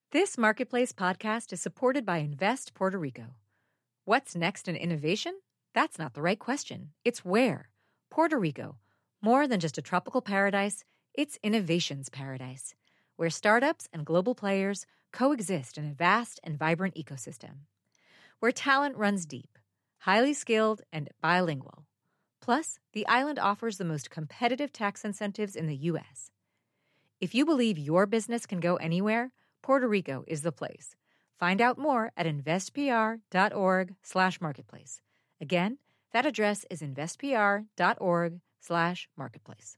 This Marketplace podcast is supported by Invest Puerto Rico. What's next in innovation? That's not the right question. It's where. Puerto Rico. More than just a tropical paradise, it's innovation's paradise, where startups and global players coexist in a vast and vibrant ecosystem. Where talent runs deep, highly skilled, and bilingual. Plus, the island offers the most competitive tax incentives in the U.S. If you believe your business can go anywhere, Puerto Rico is the place. Find out more at investpr.org/marketplace. Again, that address is investpr.org/marketplace.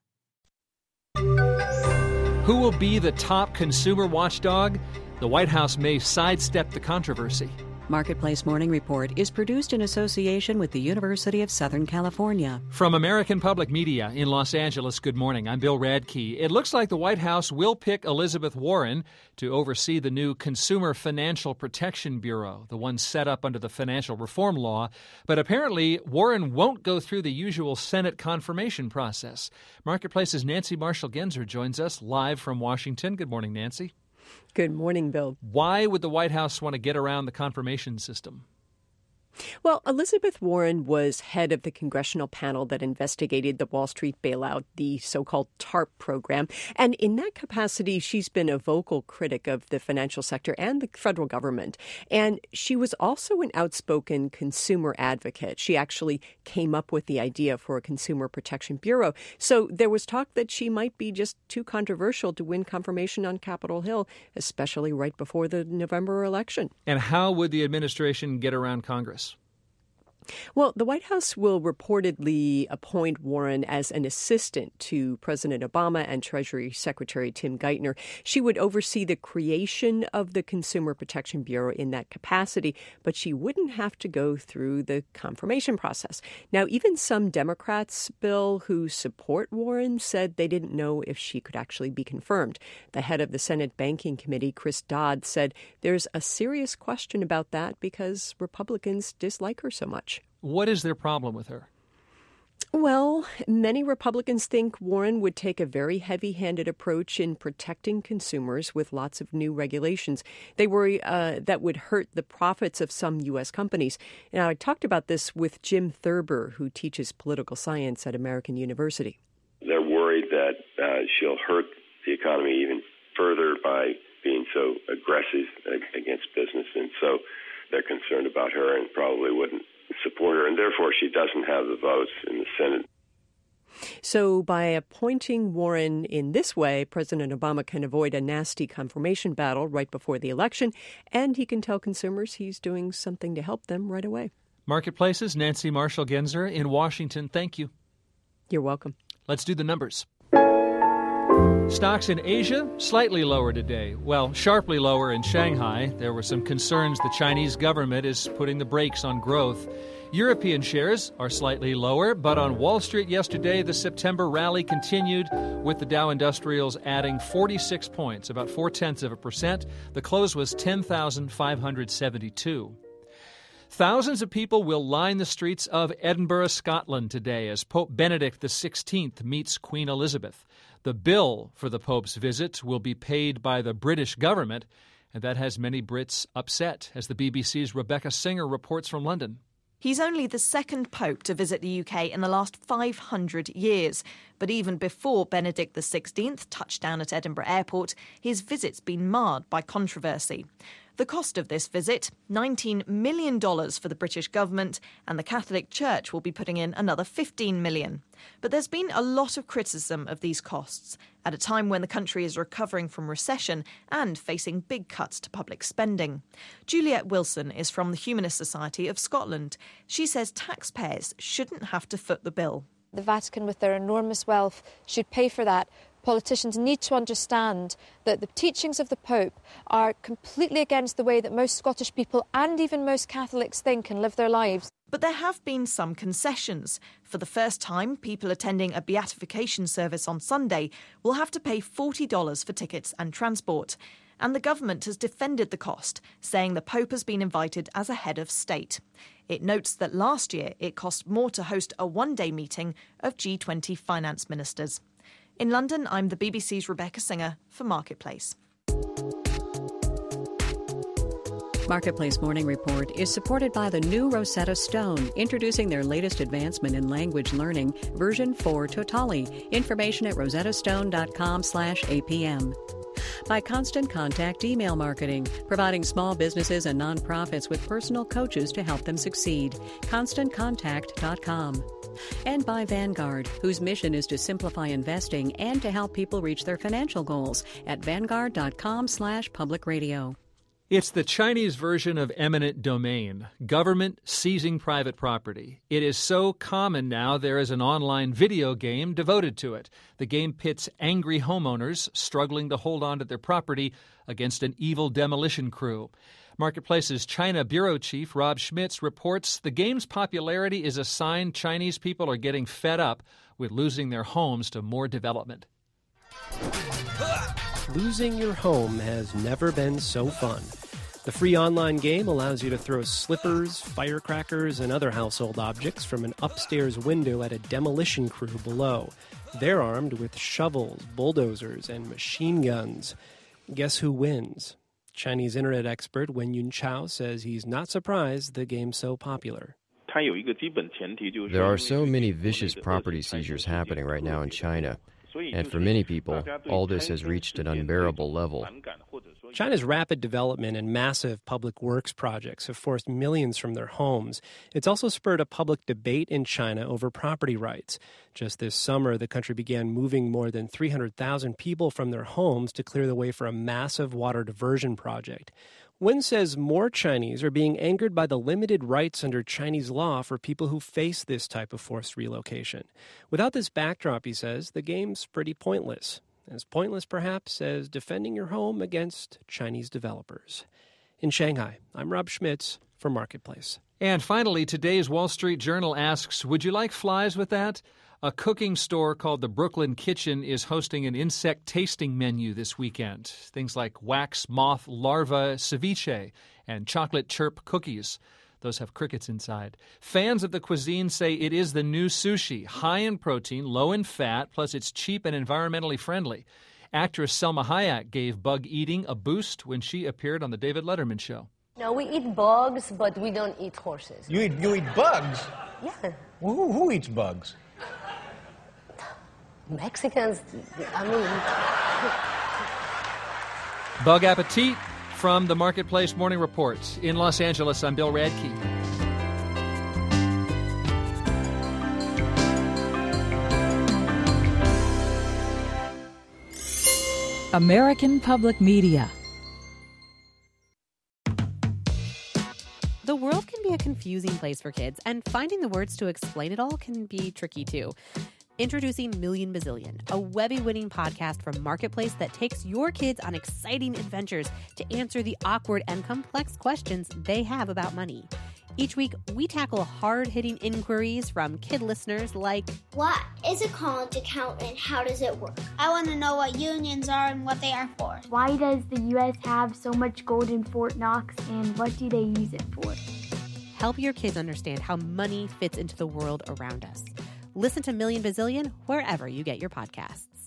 Who will be the top consumer watchdog? The White House may sidestep the controversy. Marketplace Morning Report is produced in association with the University of Southern California. From American Public Media in Los Angeles, good morning. I'm Bill Radke. It looks like the White House will pick Elizabeth Warren to oversee the new Consumer Financial Protection Bureau, the one set up under the financial reform law. But apparently, Warren won't go through the usual Senate confirmation process. Marketplace's Nancy Marshall-Genzer joins us live from Washington. Good morning, Nancy. Good morning, Bill. Why would the White House want to get around the confirmation system? Well, Elizabeth Warren was head of the congressional panel that investigated the Wall Street bailout, the so-called TARP program. And in that capacity, she's been a vocal critic of the financial sector and the federal government. And she was also an outspoken consumer advocate. She actually came up with the idea for a Consumer Protection Bureau. So there was talk that she might be just too controversial to win confirmation on Capitol Hill, especially right before the November election. And how would the administration get around Congress? Well, the White House will reportedly appoint Warren as an assistant to President Obama and Treasury Secretary Tim Geithner. She would oversee the creation of the Consumer Protection Bureau in that capacity, but she wouldn't have to go through the confirmation process. Now, even some Democrats, Bill, who support Warren, said they didn't know if she could actually be confirmed. The head of the Senate Banking Committee, Chris Dodd, said there's a serious question about that because Republicans dislike her so much. What is their problem with her? Well, many Republicans think Warren would take a very heavy-handed approach in protecting consumers with lots of new regulations. They worry that would hurt the profits of some U.S. companies. Now, I talked about this with Jim Thurber, who teaches political science at American University. They're worried that she'll hurt the economy even further by being so aggressive against business, and so they're concerned about her and probably wouldn't support her, and therefore she doesn't have the votes in the Senate. So by appointing Warren in this way, President Obama can avoid a nasty confirmation battle right before the election, and he can tell consumers he's doing something to help them right away. Marketplace's Nancy Marshall-Genzer in Washington. Thank you. You're welcome. Let's do the numbers. Stocks in Asia, slightly lower today. Well, sharply lower in Shanghai. There were some concerns the Chinese government is putting the brakes on growth. European shares are slightly lower, but on Wall Street yesterday, the September rally continued with the Dow Industrials adding 46 points, about 0.4%. The close was 10,572. Thousands of people will line the streets of Edinburgh, Scotland today as Pope Benedict XVI meets Queen Elizabeth. The bill for the Pope's visit will be paid by the British government, and that has many Brits upset, as the BBC's Rebecca Singer reports from London. He's only the second pope to visit the UK in the last 500 years. But even before Benedict XVI touched down at Edinburgh Airport, his visit's been marred by controversy. The cost of this visit, $19 million for the British government, and the Catholic Church will be putting in another $15 million. But there's been a lot of criticism of these costs at a time when the country is recovering from recession and facing big cuts to public spending. Juliet Wilson is from the Humanist Society of Scotland. She says taxpayers shouldn't have to foot the bill. The Vatican, with their enormous wealth, should pay for that. Politicians need to understand that the teachings of the Pope are completely against the way that most Scottish people and even most Catholics think and live their lives. But there have been some concessions. For the first time, people attending a beatification service on Sunday will have to pay $40 for tickets and transport. And the government has defended the cost, saying the Pope has been invited as a head of state. It notes that last year it cost more to host a one-day meeting of G20 finance ministers. In London, I'm the BBC's Rebecca Singer for Marketplace. Marketplace Morning Report is supported by the new Rosetta Stone, introducing their latest advancement in language learning, version 4 Totali. Information at rosettastone.com/APM. By Constant Contact Email Marketing, providing small businesses and nonprofits with personal coaches to help them succeed. ConstantContact.com. And by Vanguard, whose mission is to simplify investing and to help people reach their financial goals at Vanguard.com/public radio. It's the Chinese version of eminent domain, government seizing private property. It is so common now there is an online video game devoted to it. The game pits angry homeowners struggling to hold on to their property against an evil demolition crew. Marketplace's China Bureau Chief Rob Schmitz reports the game's popularity is a sign Chinese people are getting fed up with losing their homes to more development. Losing your home has never been so fun. The free online game allows you to throw slippers, firecrackers, and other household objects from an upstairs window at a demolition crew below. They're armed with shovels, bulldozers, and machine guns. Guess who wins? Chinese internet expert Wen Yunchao says he's not surprised the game's so popular. There are so many vicious property seizures happening right now in China. And for many people, all this has reached an unbearable level. China's rapid development and massive public works projects have forced millions from their homes. It's also spurred a public debate in China over property rights. Just this summer, the country began moving more than 300,000 people from their homes to clear the way for a massive water diversion project. Wen says more Chinese are being angered by the limited rights under Chinese law for people who face this type of forced relocation. Without this backdrop, he says, the game's pretty pointless. As pointless, perhaps, as defending your home against Chinese developers. In Shanghai, I'm Rob Schmitz for Marketplace. And finally, today's Wall Street Journal asks, would you like flies with that? A cooking store called the Brooklyn Kitchen is hosting an insect tasting menu this weekend. Things like wax moth larva ceviche and chocolate chirp cookies. Those have crickets inside. Fans of the cuisine say it is the new sushi, high in protein, low in fat, plus it's cheap and environmentally friendly. Actress Selma Hayek gave bug eating a boost when she appeared on the David Letterman Show. No, we eat bugs, but we don't eat horses. You eat bugs? Yeah. Who eats bugs? Mexicans, Bug appetit from the Marketplace Morning Report. In Los Angeles, I'm Bill Radke. American Public Media. The world can be a confusing place for kids, and finding the words to explain it all can be tricky too. Introducing Million Bazillion, a Webby-winning podcast from Marketplace that takes your kids on exciting adventures to answer the awkward and complex questions they have about money. Each week, we tackle hard-hitting inquiries from kid listeners like, what is a college account and how does it work? I want to know what unions are and what they are for. Why does the U.S. have so much gold in Fort Knox and what do they use it for? Help your kids understand how money fits into the world around us. Listen to Million Bazillion wherever you get your podcasts.